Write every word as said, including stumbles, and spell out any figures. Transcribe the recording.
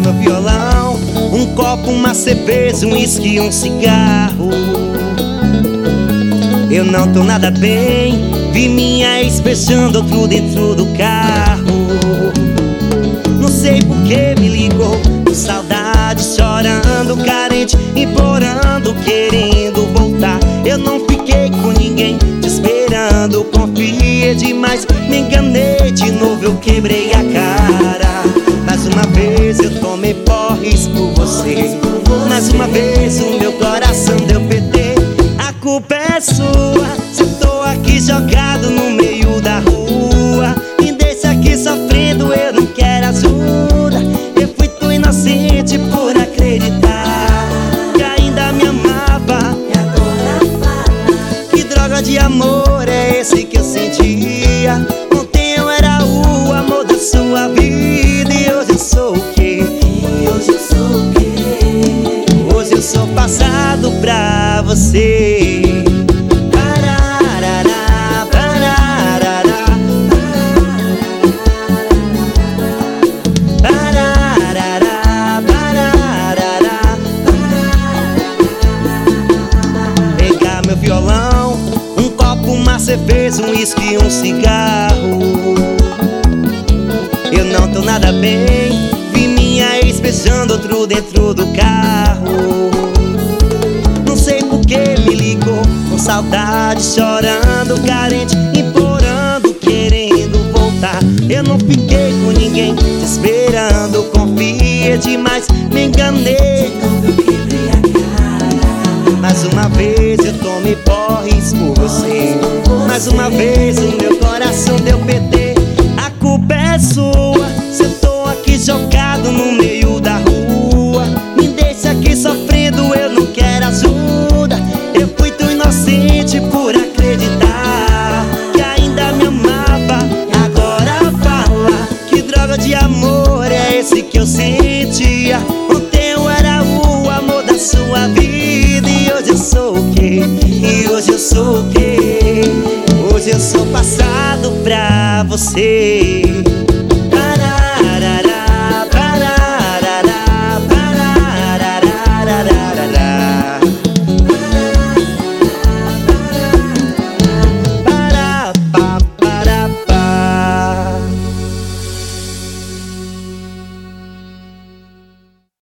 meu violão, um copo, uma cerveja, um uísque, um cigarro. Eu não tô nada bem, vi minha ex beijando outro dentro do carro. Não sei por que me ligou, com saudade, chorando, carente, implorando, querendo voltar. Eu não fiquei com ninguém, te esperando, confiei demais, me enganei de novo, eu quebrei a cara. Mais uma vez eu tomei porres por você, mais uma vez o meu coração deu P T. A culpa é sua, se eu tô aqui jogado no meio da rua, me deixa aqui sofrendo, eu não quero ajuda. Eu fui tão inocente por acreditar que ainda me amava, e agora fala. Que droga de amor é esse que eu sentia? Ontem eu era o amor da sua vida, e hoje eu sou o quê? E hoje eu sou o quê? Hoje eu sou passado pra você. Pararará, pararará, pararará, pararará. Pegar meu violão, um copo, uma cerveja, um uísque, um cigarro. Eu não tô nada bem, vi minha ex beijando outro dentro do carro. Não sei por que me ligou, com saudade, chorando, carente, implorando, querendo voltar. Eu não fiquei com ninguém, te esperando, confiei demais, me enganei, eu quebrei a cara. Mais uma vez eu tomei porres por você, mais uma vez o meu coração deu P T. A culpa é sua, se eu tô aqui jogado no meio da rua, me deixa aqui sofrendo, eu não quero ajuda. Eu fui tão inocente por acreditar que ainda me amava, agora fala. Que droga de amor é esse que eu sentia? Ontem eu era o amor da sua vida, e hoje eu sou o quê? E hoje eu sou o quê? Hoje eu sou passado pra você.